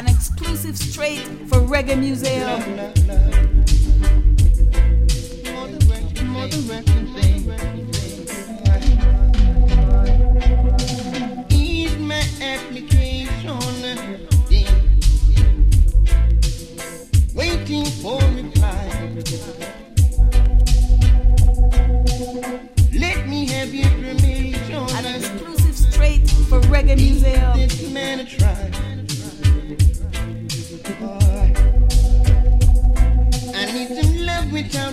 an exclusive straight for Reggae Museum. Ease my application, waiting for reply. Let me have information. An exclusive straight for Reggae Museum. This man try. I need some love without